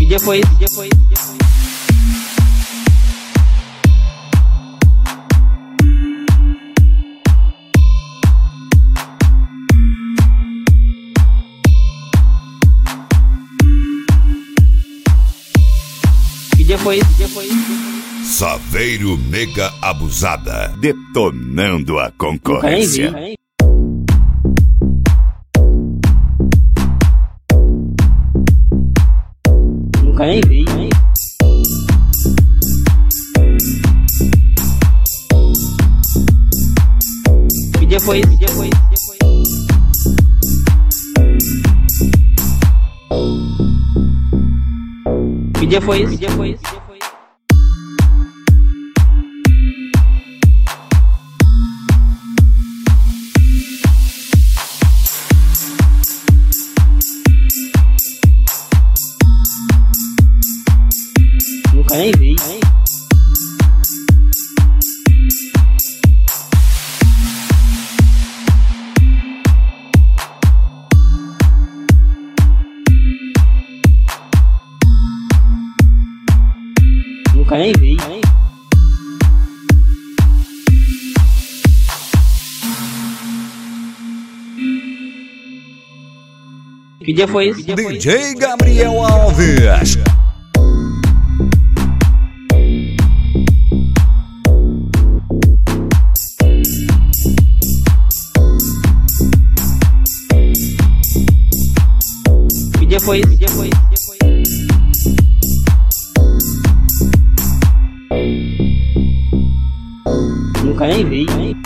dia foi esse? Que dia foi esse? Saveiro Mega Abusada, detonando a concorrência. Nunca nem vi. Que dia foi esse? Que dia foi esse? Nunca nem vi. Nunca nem vi. Que dia foi esse? DJ Gabriel Alves. Que dia foi esse? Nunca nem vi.